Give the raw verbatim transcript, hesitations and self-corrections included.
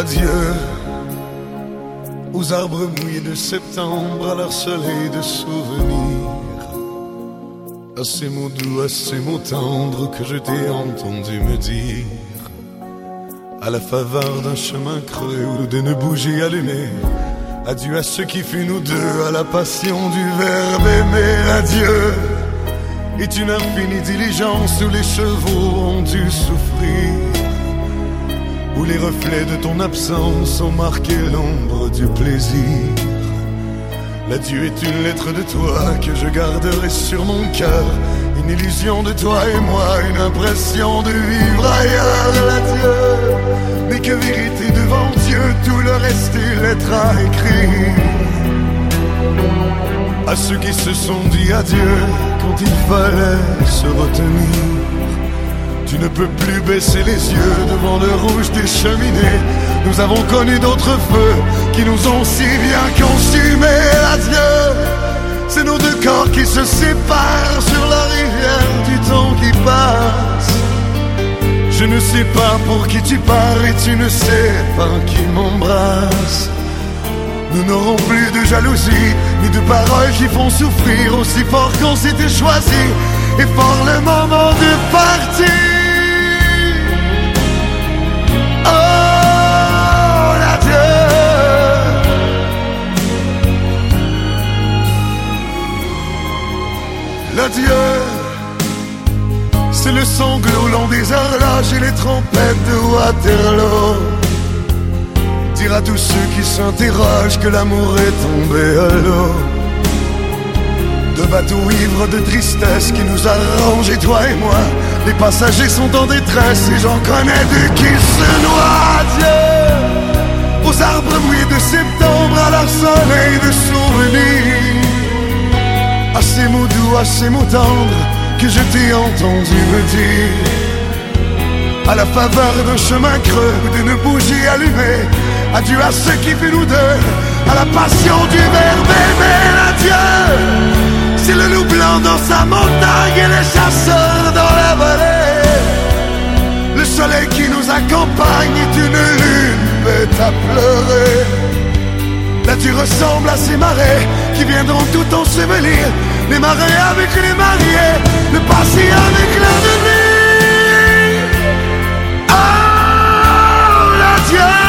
Adieu aux arbres mouillés de septembre, à leur soleil de souvenir, à ces mots doux, à ces mots tendres que je t'ai entendu me dire, à la faveur d'un chemin creux ou d'une bougie allumée. Adieu à ce qui fut nous deux, à la passion du verbe aimer. Adieu est une infinie diligence où les chevaux ont dû souffrir, où les reflets de ton absence ont marqué l'ombre du plaisir. L'adieu est une lettre de toi que je garderai sur mon cœur, une illusion de toi et moi, une impression de vivre ailleurs. L'adieu n'est que vérité devant Dieu, tout le reste est lettre à écrire. À ceux qui se sont dit adieu quand il fallait se retenir, tu ne peux plus baisser les yeux devant le rouge des cheminées. Nous avons connu d'autres feux qui nous ont si bien consumés. Adieu, c'est nos deux corps qui se séparent sur la rivière du temps qui passe. Je ne sais pas pour qui tu pars et tu ne sais pas qui m'embrasse. Nous n'aurons plus de jalousie, ni de paroles qui font souffrir, aussi fort qu'on s'était choisi, et fort le moment de partir. Oh, l'adieu. L'adieu, c'est le sanglot long des horloges et les trompettes de Waterloo. Dire à tous ceux qui s'interrogent que l'amour est tombé à l'eau. De bateaux ivres de tristesse qui nous arrangent, toi et moi. Les passagers sont en détresse et j'en connais deux qui se noient. Adieu aux arbres mouillés de septembre, à leur soleil de souvenirs, à ces mots doux, à ces mots tendres que je t'ai entendu me dire, à la faveur d'un chemin creux ou d'une bougie allumée. Adieu à ceux qui fut nous deux, à la passion du verbe aimer. L'adieu, c'est le loup blanc dans sa montagne et les chasseurs dans la vallée. Le soleil qui nous accompagne est une lune bête à pleurer. L'adieu ressemble à ces marais qui viendront tout ensevelir, les marais avec les mariés, le passé avec l'avenir. Oh, l'adieu.